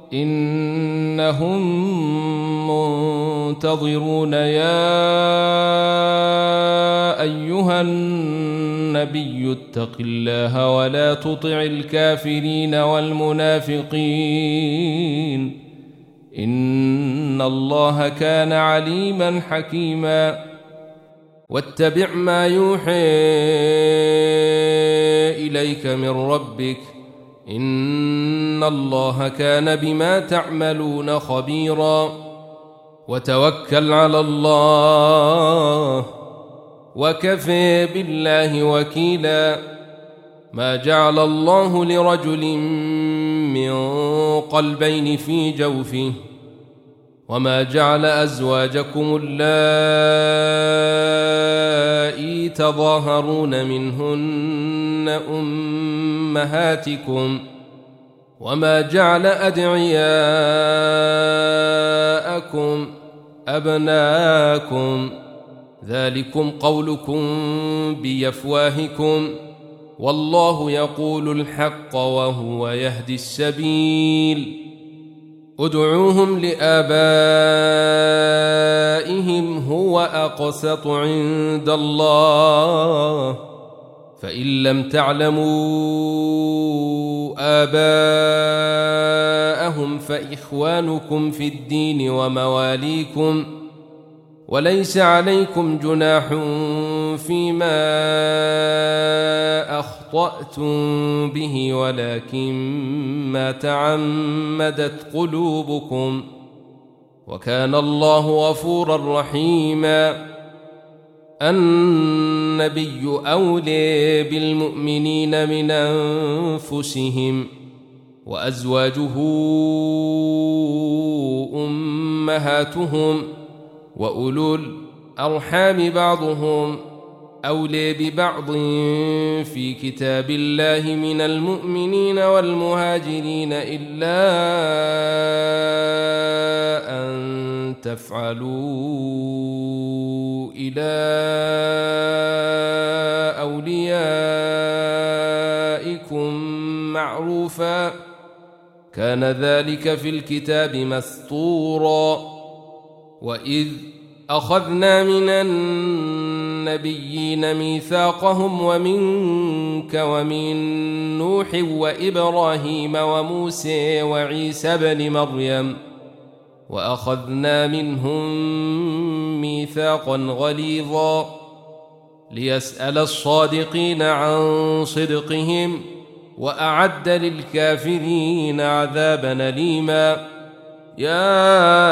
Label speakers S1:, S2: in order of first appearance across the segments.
S1: إنهم منتظرون يا أيها النبي اتق الله ولا تطع الكافرين والمنافقين إن الله كان عليما حكيما واتبع ما يوحى إليك من ربك إن الله كان بما تعملون خبيرا وتوكل على الله وكفى بالله وكيلا ما جعل الله لرجل من قلبين في جوفه وما جعل أزواجكم اللائي تظاهرون منهن أمهاتكم وما جعل أدعياءكم أبناءكم ذلكم قولكم بأفواهكم والله يقول الحق وهو يهدي السبيل ادعوهم لآبائهم هو أقسط عند الله فإن لم تعلموا آباءهم فإخوانكم في الدين ومواليكم وليس عليكم جناح فيما أخطأتم به ولكن ما تعمدت قلوبكم وكان الله غفورا رحيما النبي أولى بالمؤمنين من أنفسهم وأزواجه أمهاتهم وأولو الأرحام بعضهم أولى ببعض في كتاب الله من المؤمنين والمهاجرين إلا أن تفعلوا إلى أوليائكم معروفا كان ذلك في الكتاب مسطورا وإذ أخذنا من النبيين ميثاقهم ومنك ومن نوح وإبراهيم وموسى وعيسى بن مريم وأخذنا منهم ميثاقا غليظا ليسأل الصادقين عن صدقهم وأعد للكافرين عذابا أليما يا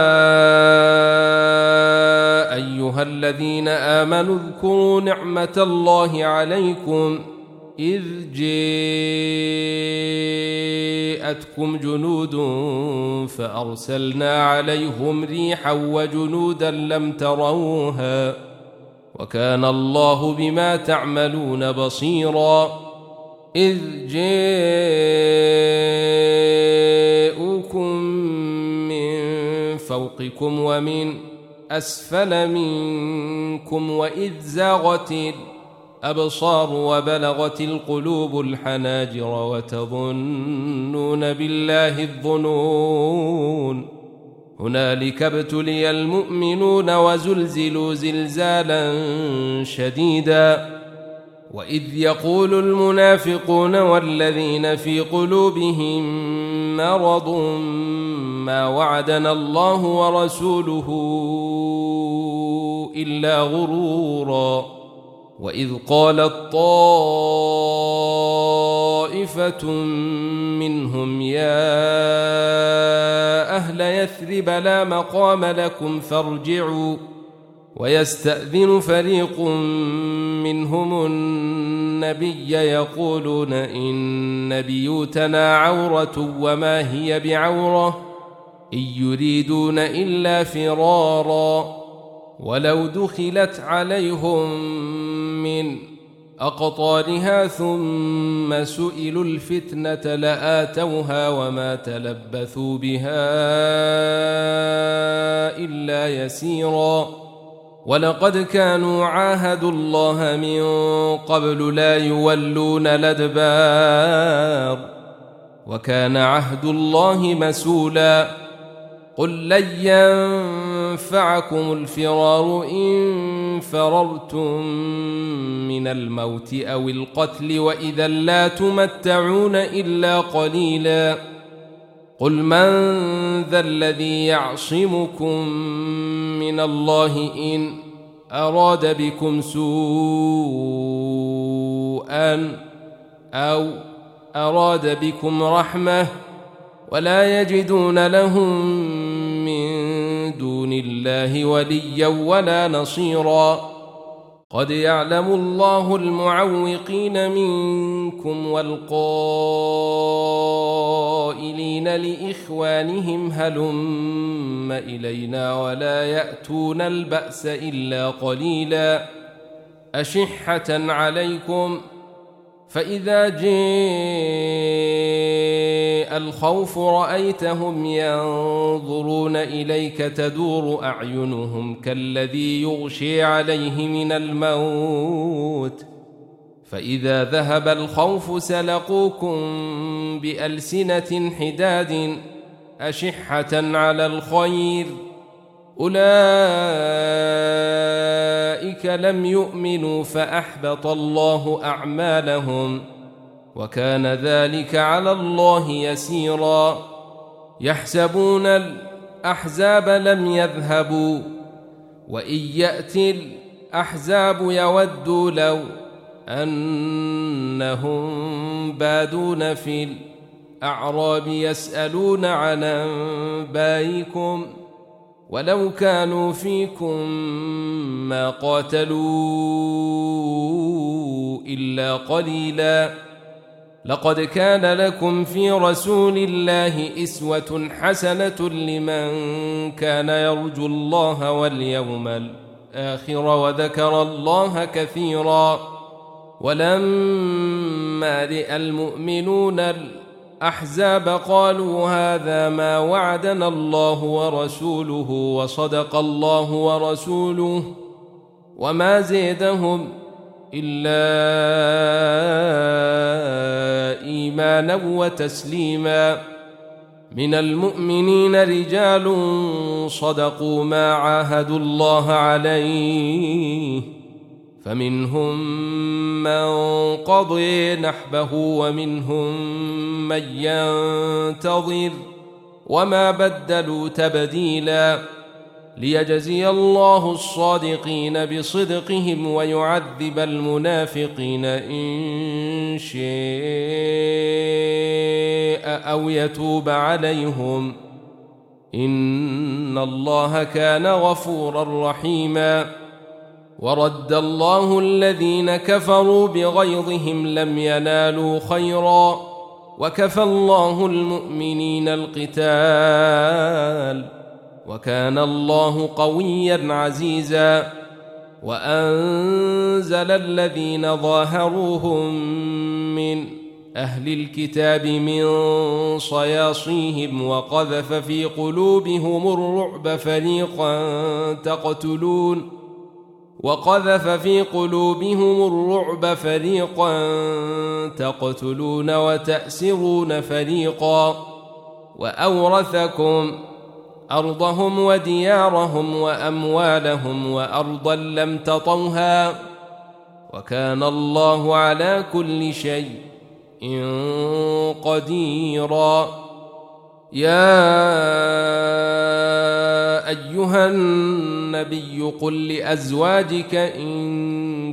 S1: أيها الذين آمنوا اذكروا نعمة الله عليكم إذ جاءتكم جنود فأرسلنا عليهم ريحا وجنودا لم تروها وكان الله بما تعملون بصيرا إذ جاءوكم من فوقكم ومن أسفل منكم وإذ زاغت الأبصار وبلغت القلوب الحناجر وتظنون بالله الظنون هنالك ابتلي المؤمنون وزلزلوا زلزالا شديدا وإذ يقول المنافقون والذين في قلوبهم مرض ما وعدنا الله ورسوله إلا غرورا وإذ قالت طائفة منهم يا أهل يثرب لا مقام لكم فارجعوا ويستأذن فريق منهم النبي يقولون إن بيوتنا عورة وما هي بعورة إن يريدون إلا فرارا ولو دخلت عليهم من أقطارها ثم سئلوا الفتنة لآتوها وما تلبثوا بها إلا يسيرا ولقد كانوا عاهدوا الله من قبل لا يولون الأدبار وكان عهد الله مسؤولا قل لن ينفعكم الفرار إن فررتم من الموت أو القتل وإذا لا تمتعون إلا قليلا قل من ذا الذي يعصمكم من الله إن أراد بكم سوءا أو أراد بكم رحمة ولا يجدون لهم من دون الله وليا ولا نصيرا قد يعلم الله المعوقين منكم والقائلين لإخوانهم هلم إلينا ولا يأتون البأس إلا قليلا أشحة عليكم فإذا جاء الخوف رأيتهم ينظرون إليك تدور أعينهم كالذي يغشي عليه من الموت فإذا ذهب الخوف سلقوكم بألسنة حداد أشحة على الخير أولئك لم يؤمنوا فأحبط الله أعمالهم وكان ذلك على الله يسيرا يحسبون الأحزاب لم يذهبوا وإن يأتي الأحزاب يودوا لو أنهم بادون في الأعراب يسألون عن أنبائكم ولو كانوا فيكم ما قاتلوا إلا قليلا لقد كان لكم في رسول الله أسوة حسنة لمن كان يرجو الله واليوم الآخر وذكر الله كثيرا ولما رأى المؤمنون الأحزاب قالوا هذا ما وعدنا الله ورسوله وصدق الله ورسوله وما زيدهم إلا إيمانا وتسليما من المؤمنين رجال صدقوا ما عاهدوا الله عليه فمنهم من قضي نحبه ومنهم من ينتظر وما بدلوا تبديلا ليجزي الله الصادقين بصدقهم ويعذب المنافقين إن شاء أو يتوب عليهم إن الله كان غفورا رحيما ورد الله الذين كفروا بغيظهم لم ينالوا خيرا وكفى الله المؤمنين القتال وكان الله قويا عزيزا وأنزل الذين ظاهروهم من أهل الكتاب من صياصيهم وقذف في قلوبهم الرعب فريقا تقتلون وتأسرون فريقا وأورثكم أرضهم وديارهم وأموالهم وأرضا لم تطوها وكان الله على كل شيء قديرا يا أيها النبي قل لأزواجك إن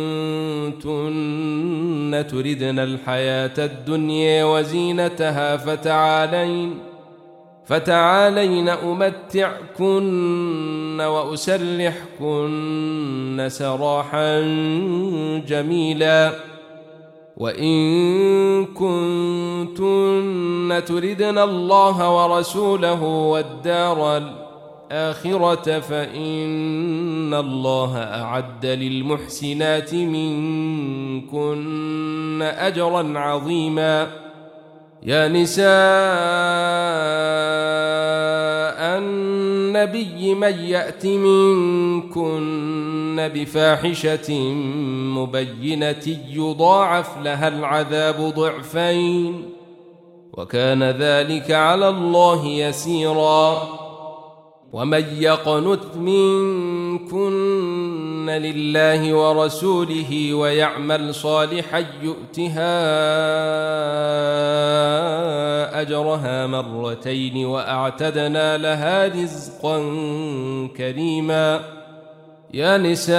S1: كنتن تردن الحياة الدنيا وزينتها فتعالين أمتعكن وأسرحكن سراحا جميلا وإن كنتن تردن الله ورسوله والدار الآخرة فإن الله أعد للمحسنات منكن أجرا عظيما يا نساء النبي من يأت منكن بفاحشة مبينة يضاعف لها العذاب ضعفين وكان ذلك على الله يسيرا ومن يقنت منكن لله ورسوله ويعمل صالحا يؤتها أجرها مرتين وأعتدنا لها رزقا كريما يا نساء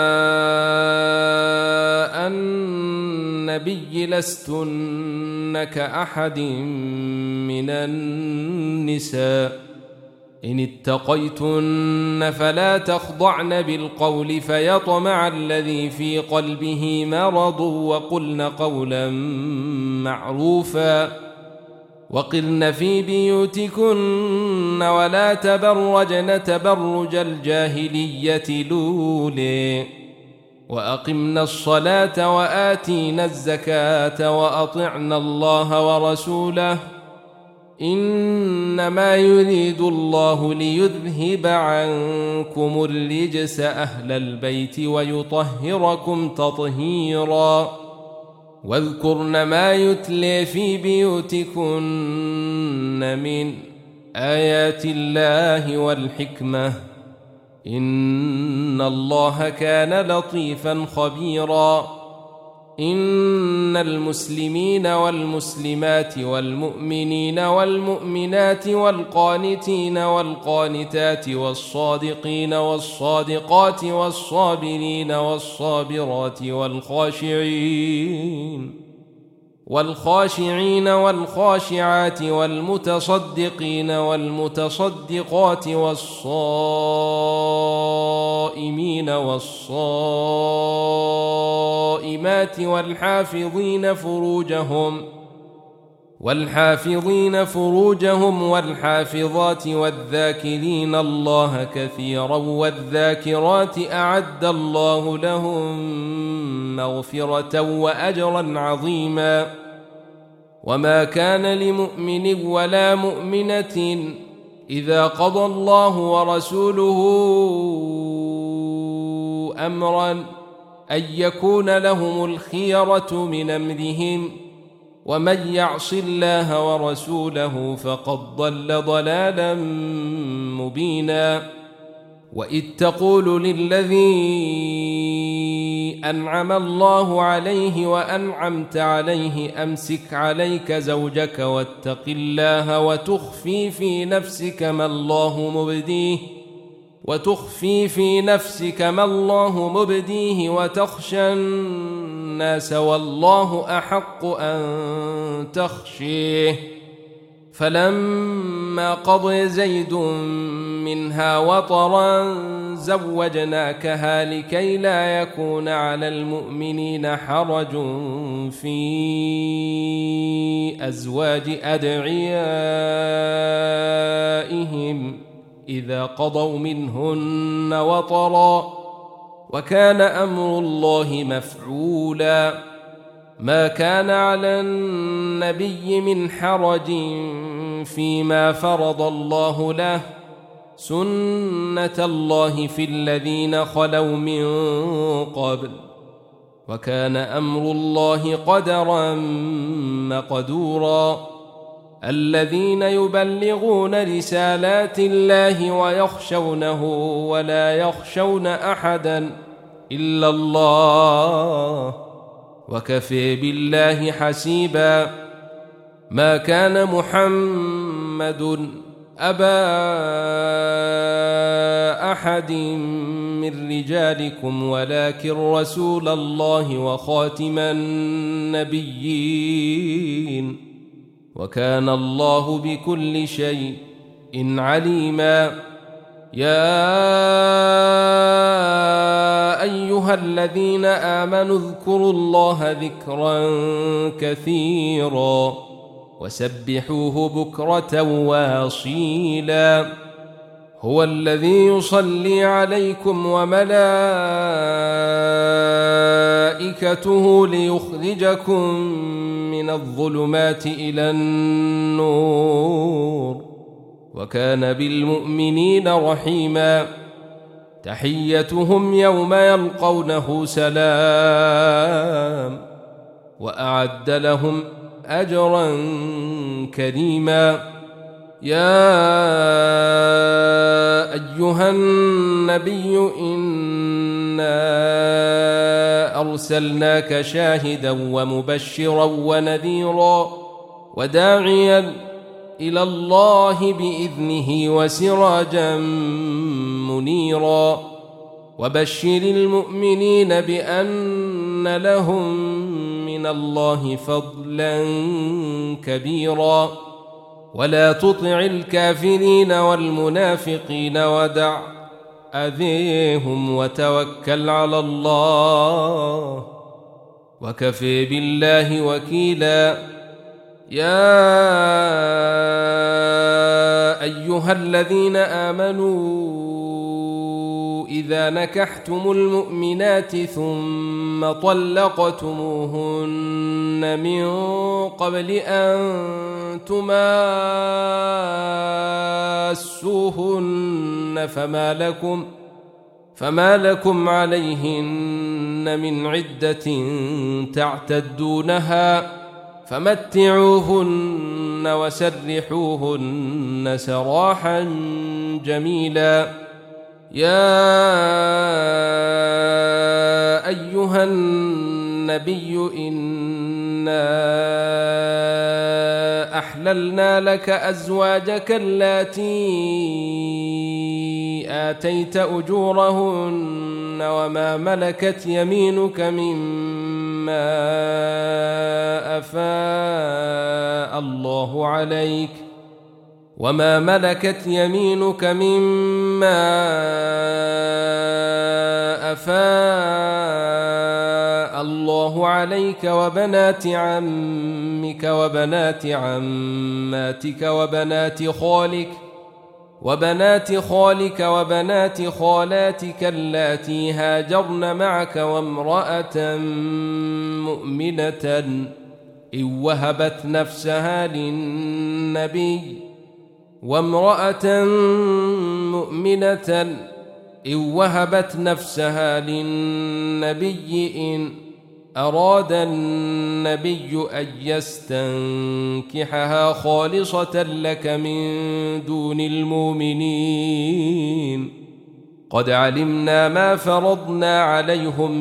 S1: النبي لستن كأحد من النساء إن اتقيتن فلا تخضعن بالقول فيطمع الذي في قلبه مرض وقلن قولا معروفا وقرن في بيوتكن ولا تبرجن تبرج الجاهلية الأولى وأقمنا الصلاة وآتينا الزكاة وأطعنا الله ورسوله إنما يريد الله ليذهب عنكم الرجس أهل البيت ويطهركم تطهيرا واذكرن ما يتلي في بيوتكن من آيات الله والحكمة إن الله كان لطيفا خبيرا إن المسلمين والمسلمات والمؤمنين والمؤمنات والقانتين والقانتات والصادقين والصادقات والصابرين والصابرات والخاشعين والخاشعات والمتصدقين والمتصدقات والصائمين والصائمات والحافظين فروجهم والحافظات والذاكرين الله كثيرا والذاكرات أعد الله لهم مغفرة وأجرا عظيما وما كان لمؤمن ولا مؤمنة إذا قضى الله ورسوله أمرا أن يكون لهم الخيرة من أمرهم ومن يعص الله ورسوله فقد ضل ضلالا مبينا وإذ تقول للذي أنعم الله عليه وأنعمت عليه أمسك عليك زوجك واتق الله وتخفي في نفسك ما الله مبديه وتخشى الناس والله أحق أن تخشيه فلما قضى زيد منها وطرا زوجناكها لكي لا يكون على المؤمنين حرج في أزواج أدعيائهم إذا قضوا منهن وطرا وكان أمر الله مفعولا ما كان على النبي من حرج فيما فرض الله له سنة الله في الذين خلوا من قبل وكان أمر الله قدرا مقدورا الذين يبلغون رسالات الله ويخشونه ولا يخشون أحدا إلا الله وكفى بالله حسيبا ما كان محمد أبا أحد من رجالكم ولكن رسول الله وخاتم النبيين وكان الله بكل شيء عليما يا أيها الذين آمنوا اذكروا الله ذكرا كثيرا وسبحوه بكرة واصيلا هو الذي يصلي عليكم وملائكته ليخرجكم من الظلمات إلى النور وكان بالمؤمنين رحيما تحيتهم يوم يلقونه سلام وأعد لهم أجرا كريما. يا أيها النبي إنا أرسلناك شاهدا ومبشرا ونذيرا وداعيا إلى الله بإذنه وسراجا منيرا. وبشر المؤمنين بأن لهم من الله فضلا كبيرا. ولا تطع الكافرين والمنافقين ودع أذيهم وتوكل على الله وكفى بالله وكيلا. يا أيها الذين آمنوا إذا نكحتم المؤمنات ثم طلقتموهن من قبل أن تماسوهن فما لكم عليهن من عدة تعتدونها فمتعوهن وسرحوهن سراحا جميلا. يا أيها النبي إنا أحللنا لك أزواجك اللاتي آتيت أجورهن وما ملكت يمينك مما أفاء الله عليك وبنات عمك وبنات عماتك وبنات خالك وبنات خالاتك اللاتي هاجرن معك وامرأة مؤمنة إن وهبت نفسها للنبي إن أراد النبي أن يستنكحها خالصة لك من دون المؤمنين. قد علمنا ما فرضنا عليهم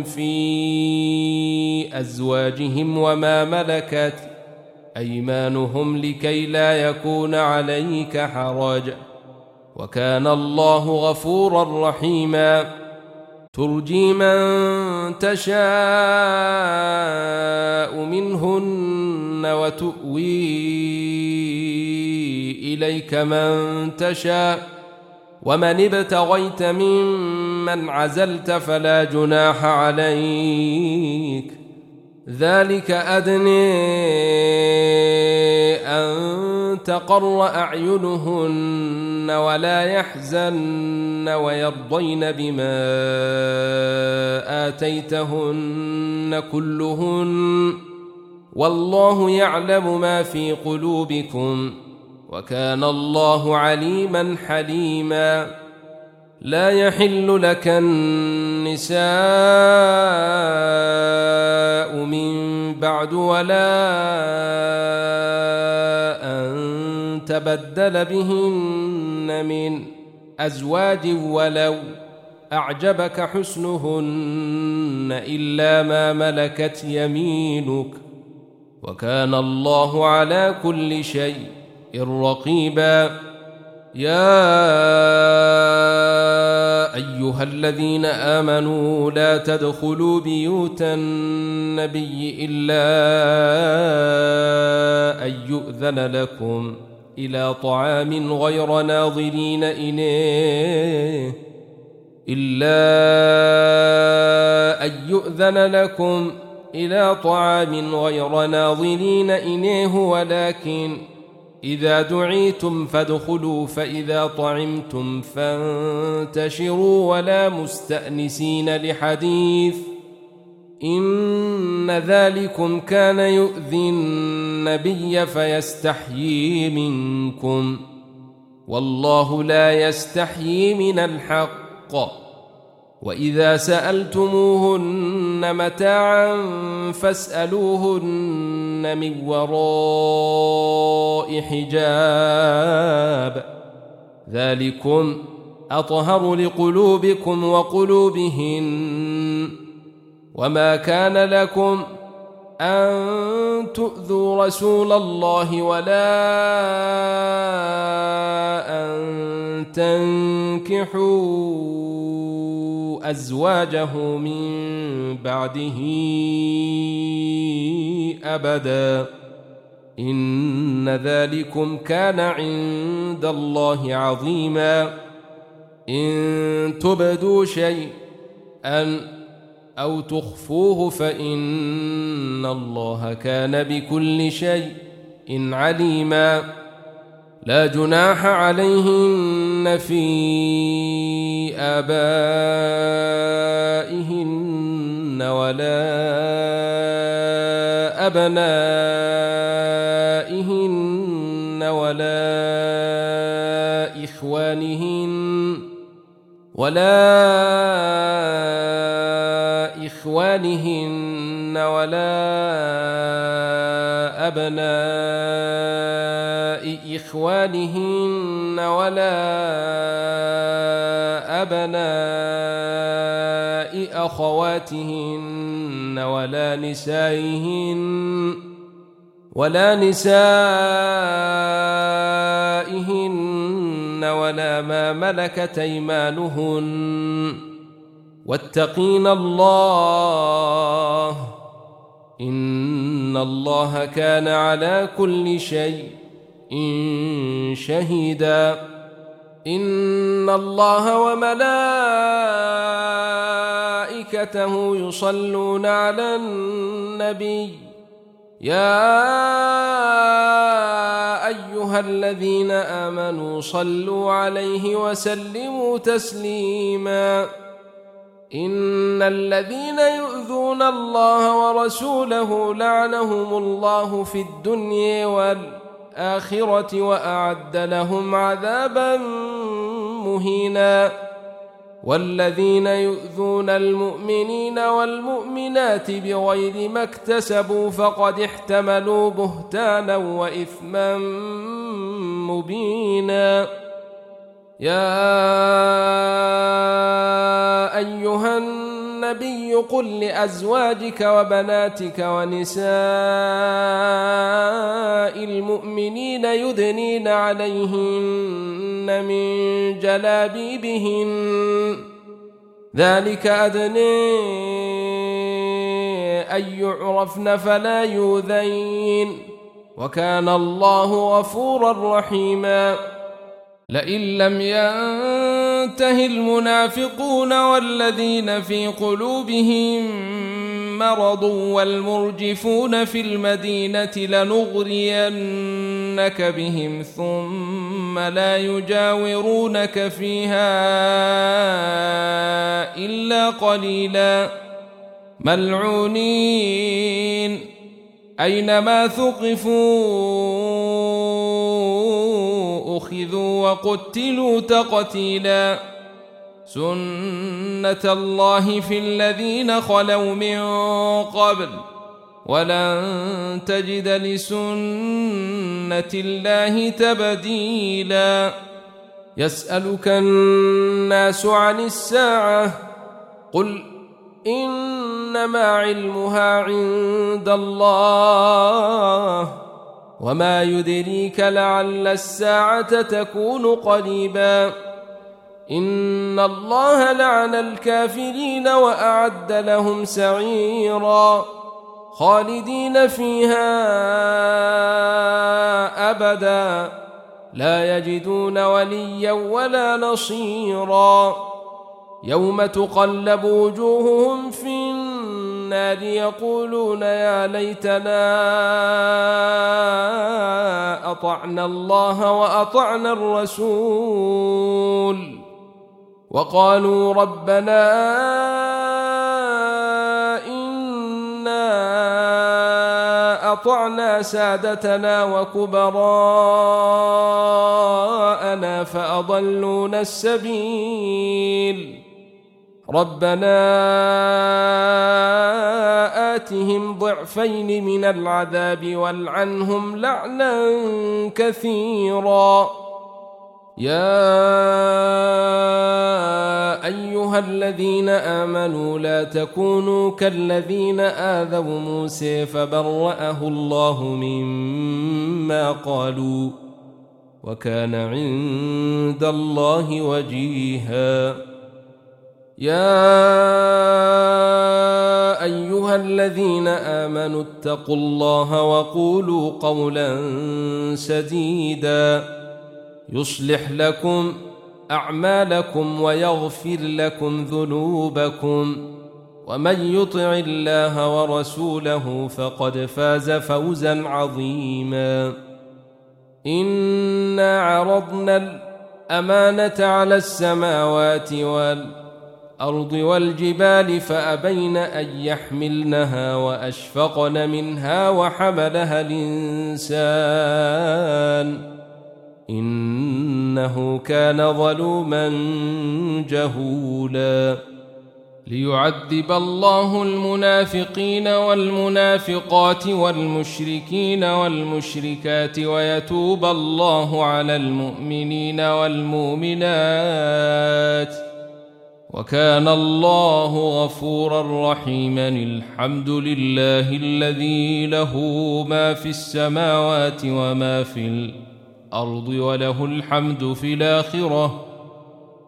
S1: في أزواجهم وما ملكت أيمانهم لكي لا يكون عليك حرج وكان الله غفورا رحيما. ترجي من تشاء منهن وتؤوي إليك من تشاء ومن ابتغيت ممن عزلت فلا جناح عليك. ذلك أدنى أن تقر أعينهن ولا يحزن ويرضين بما آتيتهن كلهن والله يعلم ما في قلوبكم وكان الله عليما حليما. لا يحل لك النساء من بعد ولا أن تبدل بهن من أزواج ولو أعجبك حسنهن إلا ما ملكت يمينك وكان الله على كل شيء رقيبا. يا أيها الذين آمنوا لا تدخلوا بيوت النبي إلا أن يؤذن لكم إلى طعام غير ناظرين إنيه ولكن إذا دعيتم فادخلوا فإذا طعمتم فانتشروا ولا مستأنسين لحديث إن ذلكم كان يؤذي النبي فيستحيي منكم والله لا يستحيي من الحق وإذا سألتموهن متاعا فاسألوهن من وراء حجاب ذلكم أطهر لقلوبكم وقلوبهن وما كان لكم أن تؤذوا رسول الله ولا أن تنكحوا أزواجه من بعده أبدا إن ذلكم كان عند الله عظيما إن تبدوا شيئا أو تخفوه فإن الله كان بكل شيء عليما لا جناح عليهن في آبائهن ولا أبنائهن ولا إخوانهن ولا أبناء إخوانهن ولا أبناء أخواتهن ولا نسائهن ولا ما ملكت أيمانهن واتقين الله إن الله كان على كل شيء شهيدا إن الله وملائكته يصلون على النبي يا أيها الذين آمنوا صلوا عليه وسلموا تسليما إن الذين يؤذون الله ورسوله لعنهم الله في الدنيا والآخرة وأعد لهم عذابا مهينا والذين يؤذون المؤمنين والمؤمنات بغير ما اكتسبوا فقد احتملوا بهتانا وإثما مبينا يا أيها النبي قل لأزواجك وبناتك ونساء المؤمنين يدنين عليهن من جلابيبهن ذلك أدنى أن يعرفن فلا يؤذين وكان الله غفورا رحيما لئن لم ينته المنافقون والذين في قلوبهم مرض والمرجفون في المدينة لنغرينك بهم ثم لا يجاورونك فيها إلا قليلا ملعونين أينما ثقفوا أخذوا وقتلوا تقتيلا سنة الله في الذين خلوا من قبل ولن تجد لسنة الله تبديلا يسألك الناس عن الساعة قل إنما علمها عند الله وما يدريك لعل الساعة تكون قريبا إن الله لعن الكافرين وأعد لهم سعيرا خالدين فيها أبدا لا يجدون وليا ولا نصيرا يوم تقلب وجوههم في النار يقولون يا ليتنا أطعنا الله وأطعنا الرسول وقالوا ربنا إنا أطعنا سادتنا وكبراءنا فأضلونا السبيل ربنا آتهم ضعفين من العذاب والعنهم لعنا كثيرا. يا أيها الذين آمنوا لا تكونوا كالذين آذوا موسى فبرأه الله مما قالوا وكان عند الله وجيها. يا أيها الذين آمنوا اتقوا الله وقولوا قولا سديدا يصلح لكم أعمالكم ويغفر لكم ذنوبكم ومن يطع الله ورسوله فقد فاز فوزا عظيما. إنا عرضنا الأمانة على السماوات والأرض والجبال فأبين أن يحملنها وأشفقن منها وحملها الإنسان إنه كان ظلوما جهولا. ليعذب الله المنافقين والمنافقات والمشركين والمشركات ويتوب الله على المؤمنين والمؤمنات وكان الله غفورا رحيما. الحمد لله الذي له ما في السماوات وما في الأرض وله الحمد في الآخرة